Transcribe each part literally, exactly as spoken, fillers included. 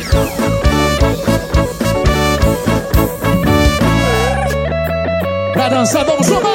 Pra dançar, vamos chamar!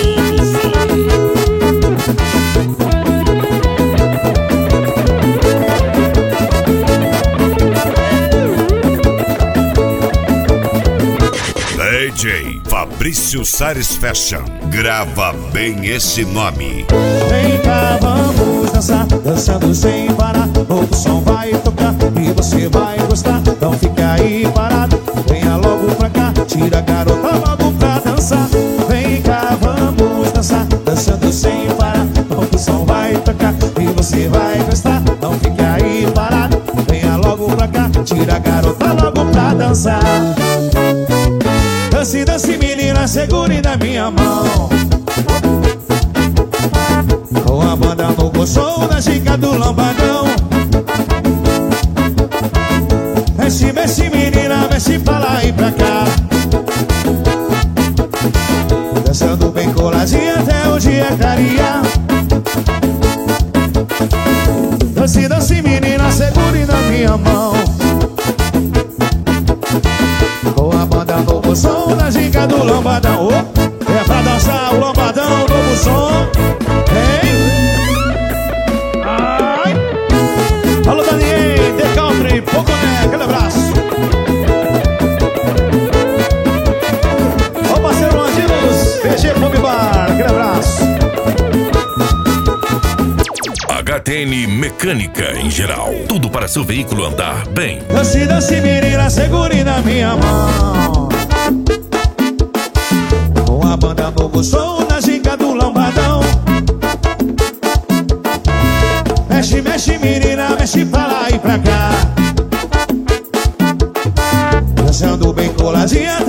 D J Fabrício Sares Fashion, grava bem esse nome. Vem cá, vamos dançar, dançando sem parar. O som vai tocar e você vai gostar. Não fica aí parado, venha logo pra cá. Tira a garota logo pra dançar. Vem cá, vamos dançar, dançando sem parar. O som vai tocar e você vai gostar. Não fica aí parado, venha logo pra cá. Tira a garota logo pra dançar. Dance, dance menina, segure na minha mão. Com a banda no bolso, na giga do lambadão. Mexe, mexe menina, mexe pra lá e pra cá. Dançando bem coladinha até o dia clarear. Dance, dance menina, segure na minha mão. Com a banda novo som na giga do lambadão. Oh, é pra dançar o lambadão, novo som. Hein? Ai. Alô Daniel, The Country, Poconé, aquele abraço. Ó o parceiro Angelos, P G Pub Bar, aquele abraço. H T N Mecânica em geral, tudo para seu veículo andar bem. Dance, dance menina, segure na minha mão. Com a banda novo som na giga do lambadão. Mexe, mexe menina, mexe pra lá e pra cá. Dançando bem coladinha